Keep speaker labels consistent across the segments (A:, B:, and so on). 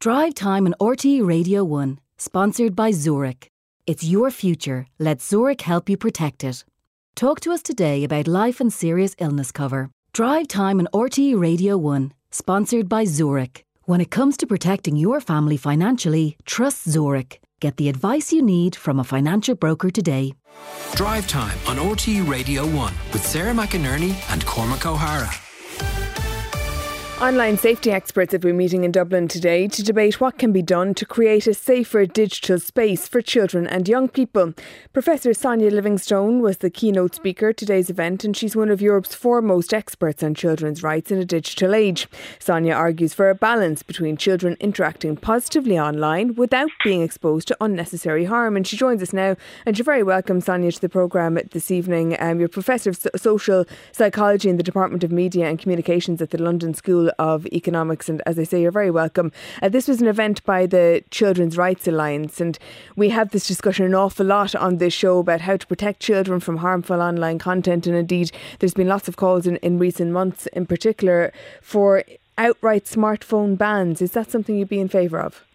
A: Drive Time on RTE Radio 1, sponsored by Zurich. It's your future. Let Zurich help you protect it. Talk to us today about life and serious illness cover. Drive Time on RTE Radio 1, sponsored by Zurich. When it comes to protecting your family financially, trust Zurich. Get the advice you need from a financial broker today.
B: Drive Time on RTE Radio 1 with Sarah McInerney and Cormac O'Hara.
C: Online safety experts have been meeting in Dublin today to debate what can be done to create a safer digital space for children and young people. Professor Sonia Livingstone was the keynote speaker at today's event, and she's one of Europe's foremost experts on children's rights in a digital age. Sonia argues for a balance between children interacting positively online without being exposed to unnecessary harm. And she joins us now, and you're very welcome, Sonia, to the programme this evening. You're Professor of Social Psychology in the Department of Media and Communications at the London School of Economics, and as I say, you're very welcome. This was an event by the Children's Rights Alliance, and we have this discussion an awful lot on this show about how to protect children from harmful online content, and indeed there's been lots of calls in recent months in particular for outright smartphone bans. Is that something you'd be in favour of?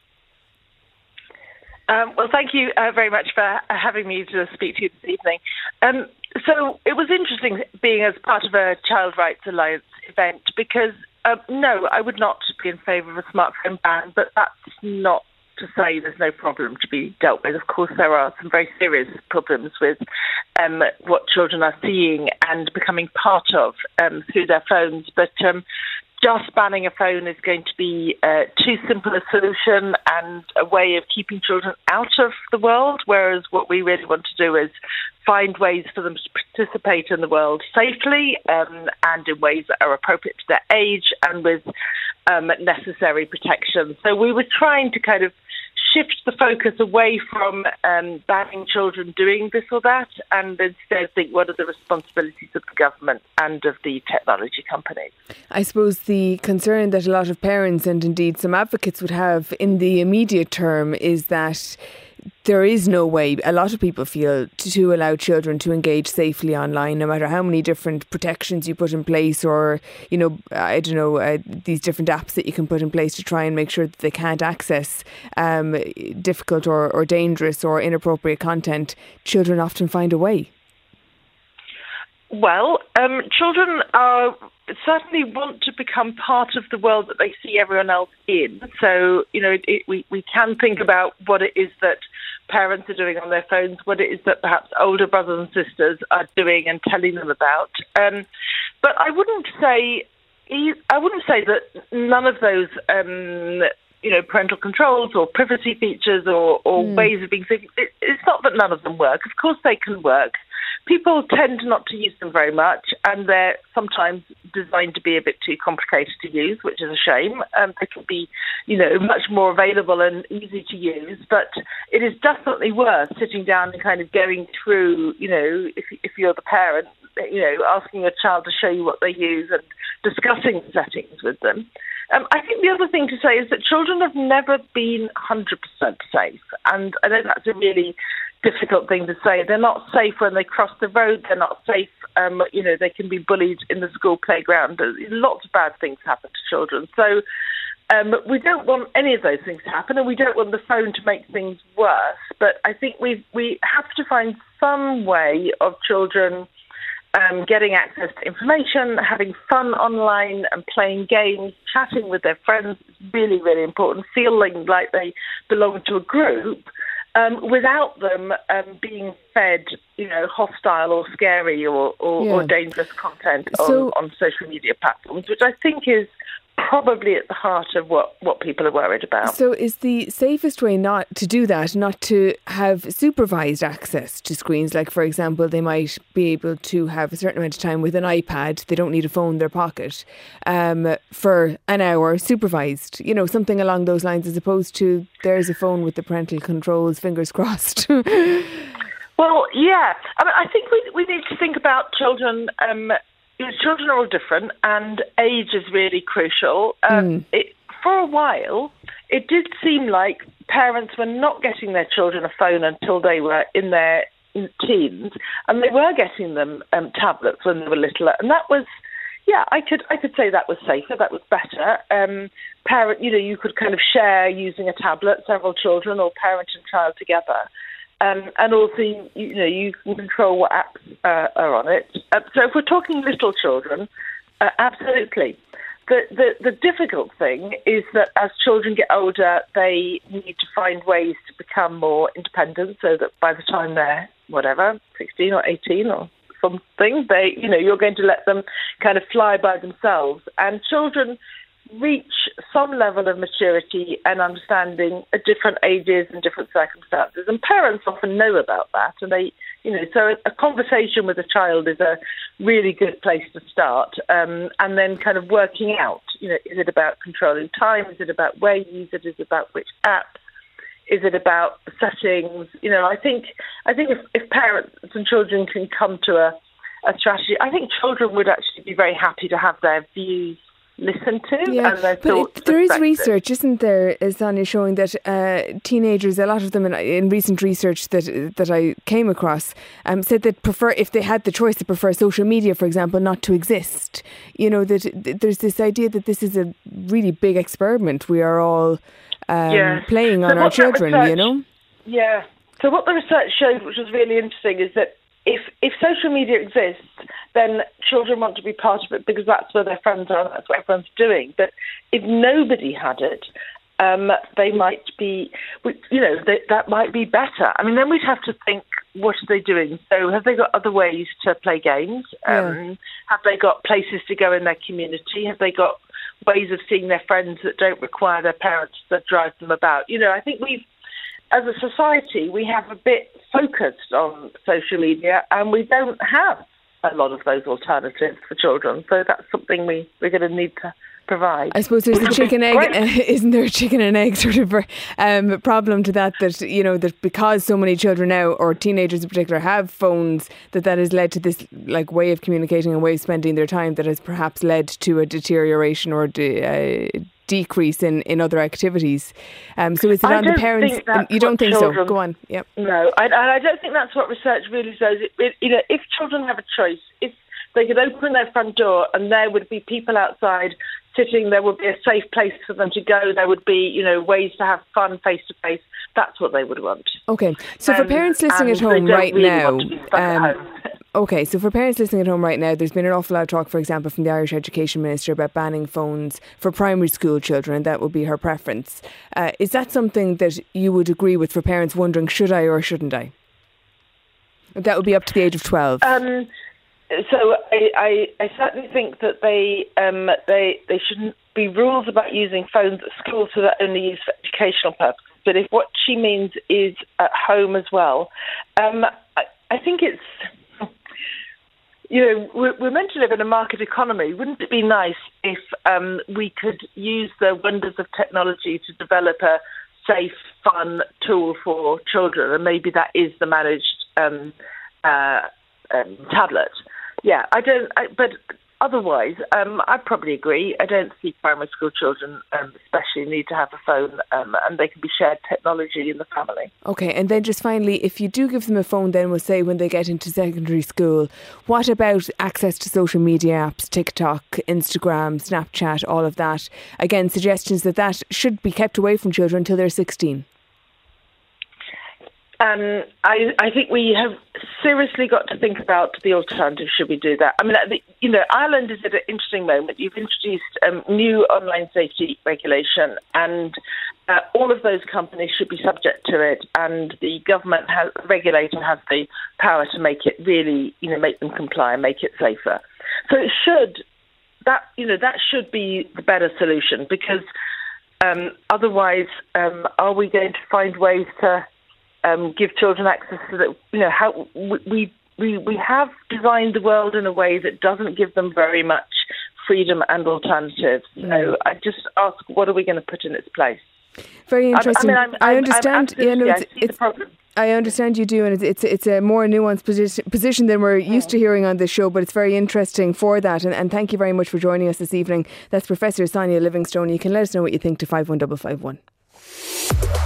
D: Well, thank you very much for having me to speak to you this evening. So it was interesting being as part of a Child Rights Alliance event because no, I would not be in favour of a smartphone ban, but that's not to say there's no problem to be dealt with. Of course, there are some very serious problems with what children are seeing and becoming part of through their phones, but just banning a phone is going to be too simple a solution and a way of keeping children out of the world, whereas what we really want to do is find ways for them to participate in the world safely and in ways that are appropriate to their age and with necessary protection. So we were trying to kind of shift the focus away from banning children doing this or that and instead think what are the responsibilities of the government and of the technology companies. I
C: suppose the concern that a lot of parents and indeed some advocates would have in the immediate term is that there is no way, a lot of people feel, to allow children to engage safely online, no matter how many different protections you put in place or, these different apps that you can put in place to try and make sure that they can't access difficult or dangerous or inappropriate content. Children often find a way.
D: Well, children certainly want to become part of the world that they see everyone else in. So, we can think about what it is that parents are doing on their phones, what it is that perhaps older brothers and sisters are doing and telling them about. But I wouldn't say that none of those parental controls or privacy features or ways of being safe. It's not that none of them work. Of course they can work. People tend not to use them very much, and they're sometimes designed to be a bit too complicated to use, which is a shame. They could be, much more available and easy to use, but it is definitely worth sitting down and kind of going through, if you're the parent, asking your child to show you what they use and discussing the settings with them. I think the other thing to say is that children have never been 100% safe, and I know that's a really difficult thing to say. They're not safe when they cross the road. They're not safe. They can be bullied in the school playground. Lots of bad things happen to children. So we don't want any of those things to happen, and we don't want the phone to make things worse. But I think we have to find some way of children getting access to information, having fun online and playing games, chatting with their friends is really, really important, feeling like they belong to a group. Without them being fed, hostile or scary or dangerous content on social media platforms, which I think is probably at the heart of what people are worried about.
C: So is the safest way not to do that, not to have supervised access to screens? Like, for example, they might be able to have a certain amount of time with an iPad. They don't need a phone in their pocket for an hour, supervised, something along those lines, as opposed to there's a phone with the parental controls, fingers crossed.
D: Well, yeah. I think we need to think about children. Children are all different, and age is really crucial. For a while, it did seem like parents were not getting their children a phone until they were in their teens, and they were getting them tablets when they were littler, and that was Yeah, I could say that was safer, that was better. You could kind of share using a tablet, several children or parent and child together. And also, you can control what apps are on it. So if we're talking little children, absolutely. The difficult thing is that as children get older, they need to find ways to become more independent so that by the time they're, 16 or 18 or something, you're going to let them kind of fly by themselves. And children reach some level of maturity and understanding at different ages and different circumstances. And parents often know about that. And so a conversation with a child is a really good place to start. And then kind of working out, is it about controlling time? Is it about where you use it? Is it about which apps? Is it about settings? I think if parents and children can come to a strategy, I think children would actually be very happy to have their views listened to.
C: Yeah,
D: and their
C: but there is research, isn't there, Sonia, showing that teenagers, a lot of them in recent research that I came across, said that if they had the choice, to prefer social media, for example, not to exist. That there's this idea that this is a really big experiment we are all playing on our children,
D: Yeah. So what the research showed, which was really interesting, is that if social media exists, then children want to be part of it because that's where their friends are and that's what everyone's doing. But if nobody had it, they might be, that might be better. I mean, then we'd have to think, what are they doing? So have they got other ways to play games? Have they got places to go in their community? Have they got ways of seeing their friends that don't require their parents to drive them about? I think as a society, we have a bit focused on social media and we don't have a lot of those alternatives for children. So that's something we're going to need to provide.
C: I suppose there's a chicken egg, isn't there a chicken and egg sort of problem to that that because so many children now, or teenagers in particular, have phones, that has led to this way of communicating and way of spending their time that has perhaps led to a deterioration or decrease in other activities. So is it on the parents? You don't think so? Go on. Yep.
D: No, I don't think that's what research really says. If children have a choice, if they could open their front door and there would be people outside sitting, there would be a safe place for them to go, there would be, ways to have fun face to face, that's what they would want.
C: Okay. So for parents listening at home right now, okay, so for parents listening at home right now, there's been an awful lot of talk, for example, from the Irish Education Minister about banning phones for primary school children, and that would be her preference. Is that something that you would agree with, for parents wondering, should I or shouldn't I? That would be up to the age of 12.
D: So I certainly think that they shouldn't be rules about using phones at school so that only used for educational purposes. But if what she means is at home as well, I think it's, we're meant to live in a market economy. Wouldn't it be nice if we could use the wonders of technology to develop a safe, fun tool for children? And maybe that is the managed tablet. Yeah, but otherwise, I probably agree. I don't see primary school children especially need to have a phone, and they can be shared technology in the family.
C: Okay, and then just finally, if you do give them a phone, then we'll say when they get into secondary school, what about access to social media apps, TikTok, Instagram, Snapchat, all of that? Again, suggestions that should be kept away from children until they're 16.
D: I think we have seriously got to think about the alternative. Should we do that? I mean, Ireland is at an interesting moment. You've introduced new online safety regulation, and all of those companies should be subject to it. And the regulator has the power to make it really, make them comply and make it safer. So that should be the better solution, because otherwise, are we going to find ways to give children access to that? How we have designed the world in a way that doesn't give them very much freedom and alternatives. So I just ask, what are we going to put in its place?
C: Very interesting. I understand.
D: Problem.
C: I understand you do, and it's a more nuanced position than we're used to hearing on this show, but it's very interesting for that. And thank you very much for joining us this evening. That's Professor Sonia Livingstone. You can let us know what you think to 51551.